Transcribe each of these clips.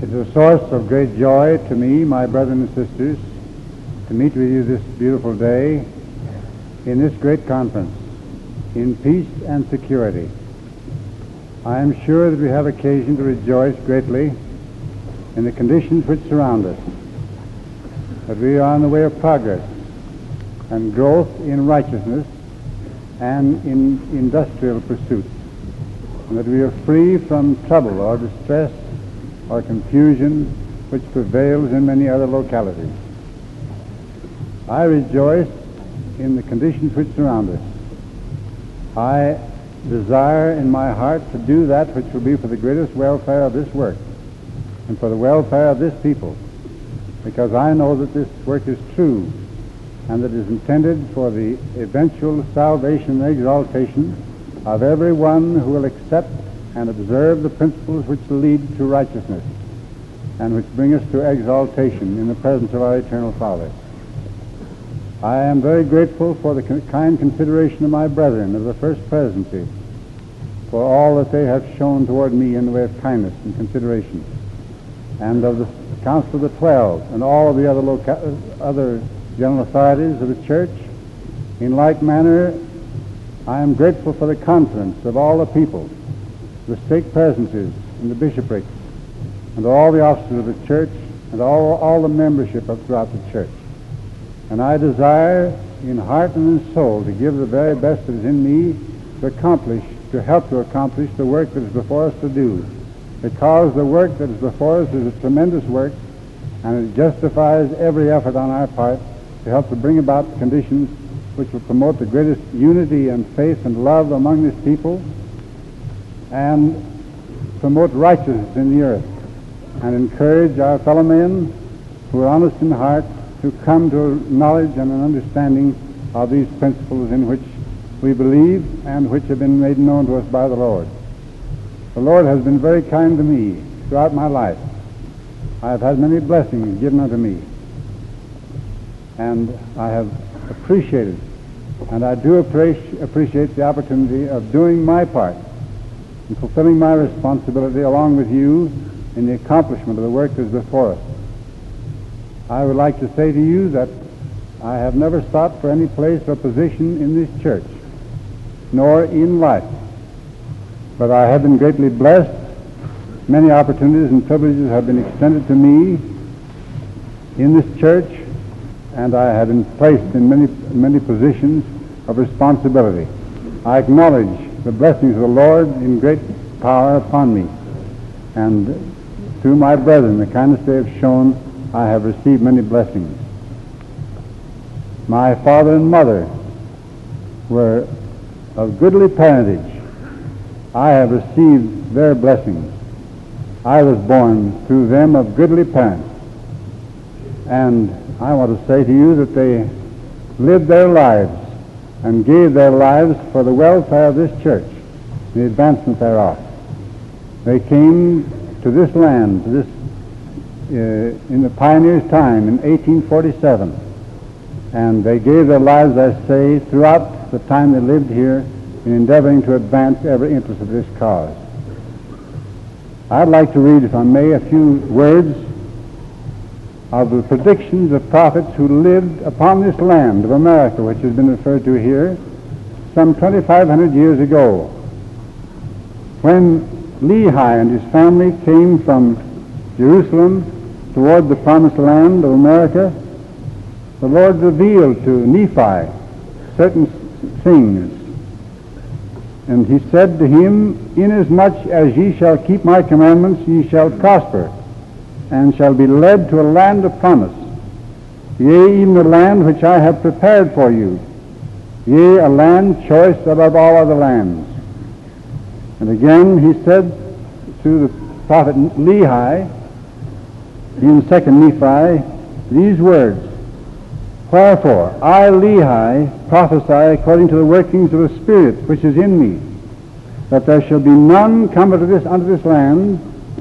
It's a source of great joy to me, my brothers and sisters, to meet with you this beautiful day in this great conference, in peace and security. I am sure that we have occasion to rejoice greatly in the conditions which surround us, that we are on the way of progress and growth in righteousness and in industrial pursuits, and that we are free from trouble or distress or confusion which prevails in many other localities. I rejoice in the conditions which surround us. I desire in my heart to do that which will be for the greatest welfare of this work and for the welfare of this people, because I know that this work is true and that it is intended for the eventual salvation and exaltation of everyone who will accept and observe the principles which lead to righteousness and which bring us to exaltation in the presence of our eternal Father. I am very grateful for the kind consideration of my brethren of the First Presidency, for all that they have shown toward me in the way of kindness and consideration, and of the Council of the 12 and all of the other general authorities of the Church. In like manner, I am grateful for the confidence of all the people, the stake presences and the bishoprics, and all the officers of the Church, and all the membership throughout the Church. And I desire in heart and in soul to give the very best that is in me to help to accomplish the work that is before us to do, because the work that is before us is a tremendous work, and it justifies every effort on our part to help to bring about the conditions which will promote the greatest unity and faith and love among this people, and promote righteousness in the earth, and encourage our fellow men who are honest in heart to come to a knowledge and an understanding of these principles in which we believe and which have been made known to us by the Lord. The Lord has been very kind to me throughout my life. I have had many blessings given unto me, and I have appreciated, and I do appreciate the opportunity of doing my part in fulfilling my responsibility along with you in the accomplishment of the work that is before us. I would like to say to you that I have never sought for any place or position in this church, nor in life, but I have been greatly blessed. Many opportunities and privileges have been extended to me in this church, and I have been placed in many positions of responsibility. I acknowledge the blessings of the Lord in great power upon me, and through my brethren, the kindness they have shown, I have received many blessings. My father and mother were of goodly parentage. I have received their blessings. I was born through them of goodly parents. And I want to say to you that they lived their lives and gave their lives for the welfare of this church, the advancement thereof. They came to this land, in the pioneer's time in 1847, and they gave their lives, I say, throughout the time they lived here in endeavoring to advance every interest of this cause. I'd like to read, if I may, a few words of the predictions of prophets who lived upon this land of America, which has been referred to here, some 2,500 years ago. When Lehi and his family came from Jerusalem toward the promised land of America, the Lord revealed to Nephi certain things. And he said to him, "Inasmuch as ye shall keep my commandments, ye shall prosper, and shall be led to a land of promise, yea, even a land which I have prepared for you, yea, a land choice above all other lands." And again he said to the prophet Lehi, in 2 Nephi, these words, "Wherefore I, Lehi, prophesy according to the workings of the Spirit which is in me, that there shall be none come unto this land,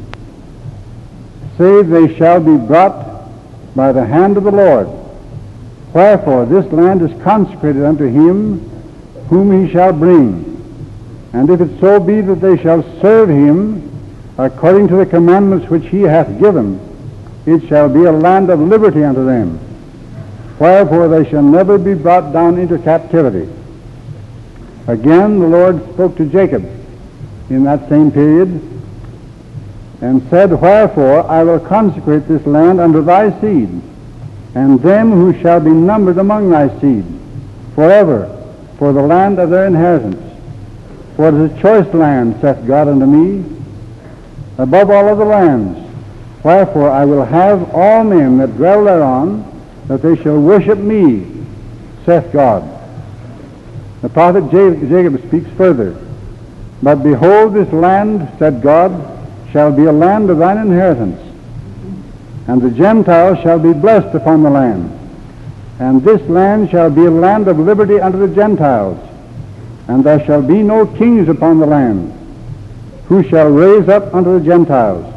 save they shall be brought by the hand of the Lord. Wherefore this land is consecrated unto him whom he shall bring. And if it so be that they shall serve him, according to the commandments which he hath given, it shall be a land of liberty unto them. Wherefore they shall never be brought down into captivity. Again, the Lord spoke to Jacob in that same period, and said, Wherefore I will consecrate this land unto thy seed, and them who shall be numbered among thy seed, forever, for the land of their inheritance. For it is a choice land, saith God unto me, above all other lands. Wherefore I will have all men that dwell thereon, that they shall worship me, saith God. The prophet Jacob speaks further. But behold, this land, said God, shall be a land of thine inheritance, and the Gentiles shall be blessed upon the land. And this land shall be a land of liberty unto the Gentiles, and there shall be no kings upon the land, who shall raise up unto the Gentiles.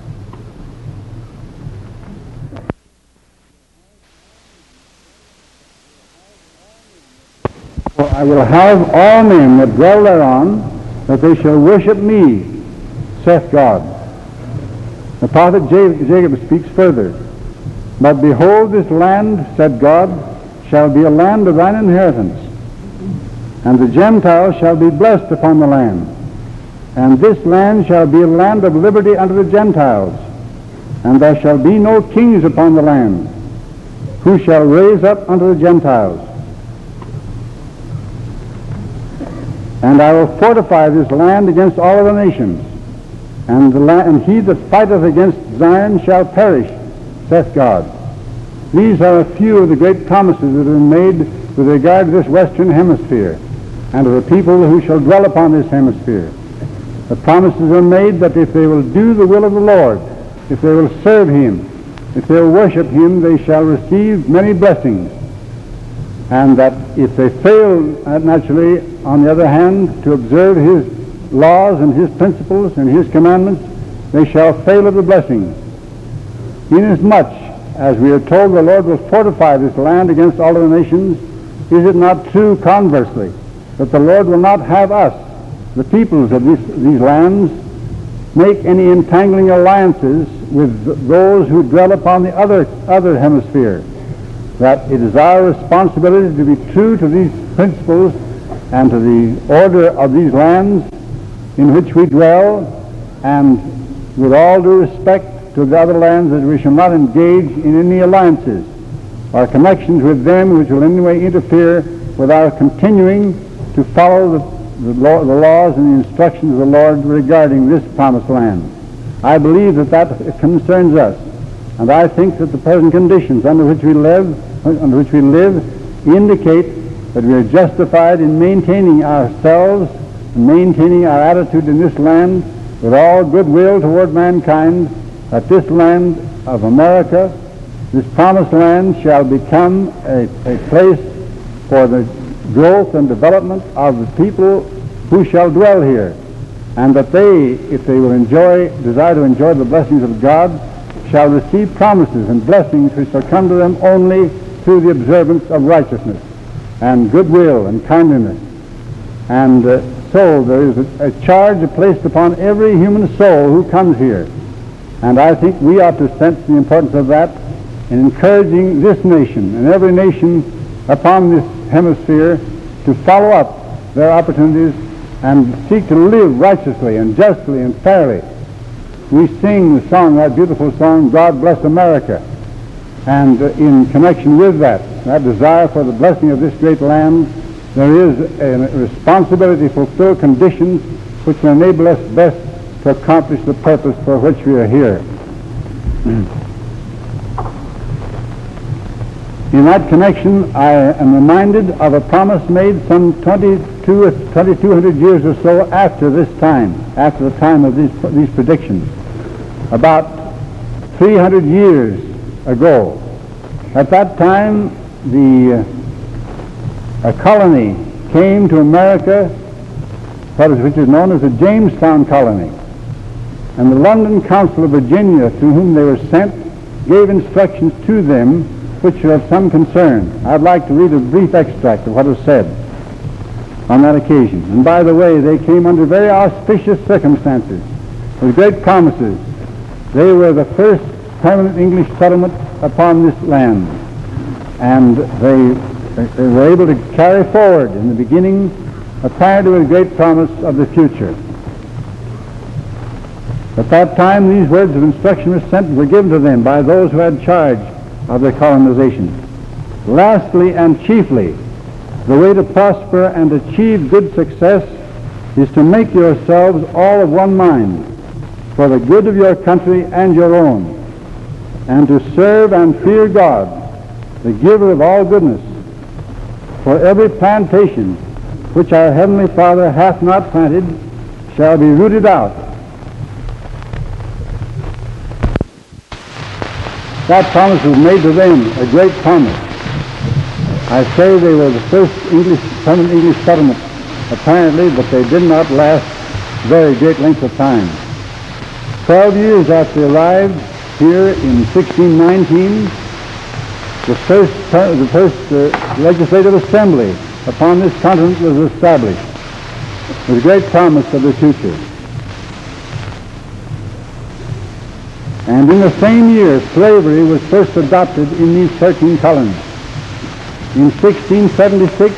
For I will have all men that dwell thereon, that they shall worship me, saith God. The prophet Jacob speaks further. But behold, this land, said God, shall be a land of thine inheritance, and the Gentiles shall be blessed upon the land. And this land shall be a land of liberty unto the Gentiles, and there shall be no kings upon the land, who shall raise up unto the Gentiles. And I will fortify this land against all other nations, and he that fighteth against Zion shall perish, saith God. These are a few of the great promises that have been made with regard to this western hemisphere, and to the people who shall dwell upon this hemisphere. The promises are made that if they will do the will of the Lord, if they will serve him, if they will worship him, they shall receive many blessings. And that if they fail, naturally, on the other hand, to observe his laws and his principles and his commandments, they shall fail of the blessings. Inasmuch as we are told the Lord will fortify this land against all other nations, is it not true, conversely, that the Lord will not have us, the peoples of these lands, make any entangling alliances with those who dwell upon the other hemisphere? That it is our responsibility to be true to these principles and to the order of these lands in which we dwell, and with all due respect to the other lands, that we shall not engage in any alliances or connections with them which will in any way interfere with our continuing to follow the laws and the instructions of the Lord regarding this promised land. I believe that concerns us. And I think that the present conditions under which we live indicate that we are justified in maintaining ourselves and maintaining our attitude in this land with all goodwill toward mankind, that this land of America, this promised land, shall become a place for the growth and development of the people who shall dwell here, and that they, if they will desire to enjoy the blessings of God, shall receive promises and blessings which shall come to them only through the observance of righteousness and goodwill and kindliness. And so there is a charge placed upon every human soul who comes here. And I think we ought to sense the importance of that in encouraging this nation and every nation upon this hemisphere to follow up their opportunities and seek to live righteously and justly and fairly. We sing the song, that beautiful song, God Bless America. And in connection with that desire for the blessing of this great land, there is a responsibility to fulfill conditions which will enable us best to accomplish the purpose for which we are here. In that connection, I am reminded of a promise made some 2,200 years or so after this time, after the time of these predictions. About 300 years ago. At that time, a colony came to America, which is known as the Jamestown Colony. And the London Council of Virginia, to whom they were sent, gave instructions to them which are of some concern. I'd like to read a brief extract of what was said on that occasion. And by the way, they came under very auspicious circumstances. with great promises. They were the first permanent English settlement upon this land, and they were able to carry forward in the beginning apparently with great promise of the future. At that time, these words of instruction were given to them by those who had charge of their colonization. Lastly and chiefly, the way to prosper and achieve good success is to make yourselves all of one mind for the good of your country and your own, and to serve and fear God, the giver of all goodness. For every plantation which our Heavenly Father hath not planted shall be rooted out. That promise was made to them, a great promise. I say they were the first permanent English settlement, apparently, but they did not last very great length of time. 12 years after they arrived here in 1619, the first legislative assembly upon this continent was established with great promise of the future. And in the same year, slavery was first adopted in these 13 colonies. In 1676,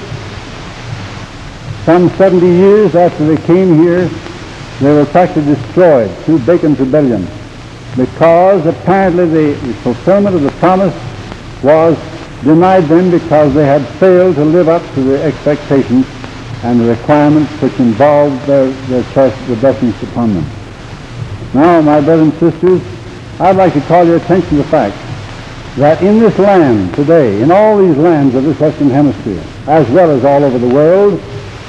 some 70 years after they came here, they were practically destroyed through Bacon's Rebellion, because apparently the fulfillment of the promise was denied them because they had failed to live up to the expectations and the requirements which involved their choice of the blessings upon them. Now, my brothers and sisters, I'd like to call your attention to the fact that in this land today, in all these lands of this Western Hemisphere, as well as all over the world,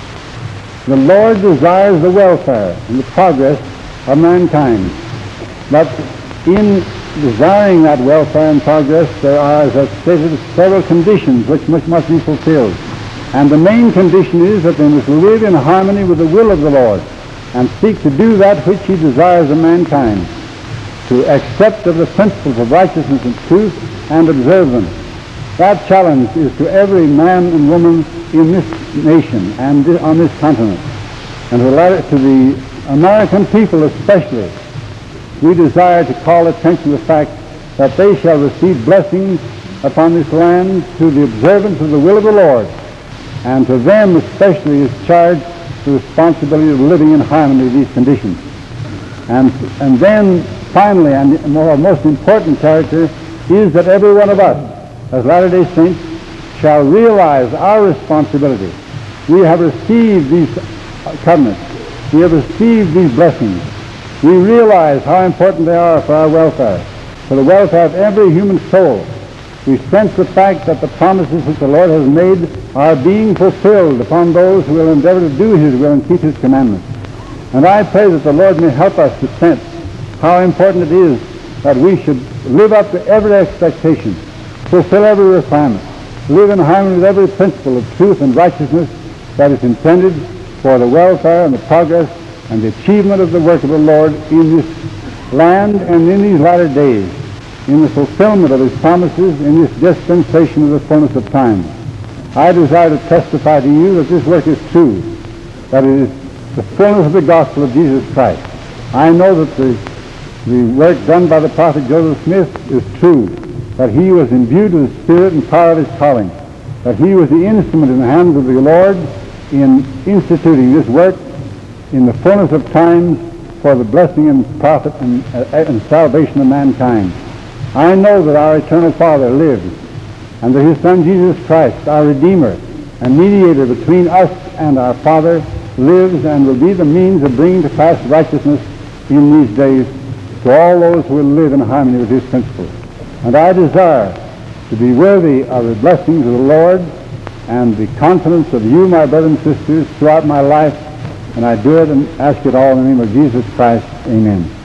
the Lord desires the welfare and the progress of mankind. But in desiring that welfare and progress, there are, as I've stated, several conditions which must be fulfilled. And the main condition is that they must live in harmony with the will of the Lord and seek to do that which He desires of mankind, to accept of the principles of righteousness and truth and observe them. That challenge is to every man and woman in this nation and on this continent. And to the American people especially, we desire to call attention to the fact that they shall receive blessings upon this land through the observance of the will of the Lord. And to them especially is charged the responsibility of living in harmony with these conditions. And then finally, and the most important character, is that every one of us, as Latter-day Saints, shall realize our responsibility. We have received these covenants. We have received these blessings. We realize how important they are for our welfare, for the welfare of every human soul. We sense the fact that the promises which the Lord has made are being fulfilled upon those who will endeavor to do His will and keep His commandments. And I pray that the Lord may help us to sense how important it is that we should live up to every expectation, fulfill every requirement, live in harmony with every principle of truth and righteousness that is intended for the welfare and the progress and the achievement of the work of the Lord in this land and in these latter days, in the fulfillment of His promises in this dispensation of the fullness of time. I desire to testify to you that this work is true, that it is the fullness of the gospel of Jesus Christ. I know that the work done by the prophet Joseph Smith is true, that he was imbued with the spirit and power of his calling, that he was the instrument in the hands of the Lord in instituting this work in the fullness of times for the blessing and profit and salvation of mankind. I know that our eternal Father lives, and that His Son Jesus Christ, our Redeemer and mediator between us and our Father, lives and will be the means of bringing to pass righteousness in these days to all those who will live in harmony with His principles. And I desire to be worthy of the blessings of the Lord and the confidence of you, my brothers and sisters, throughout my life, and I do it and ask it all in the name of Jesus Christ. Amen.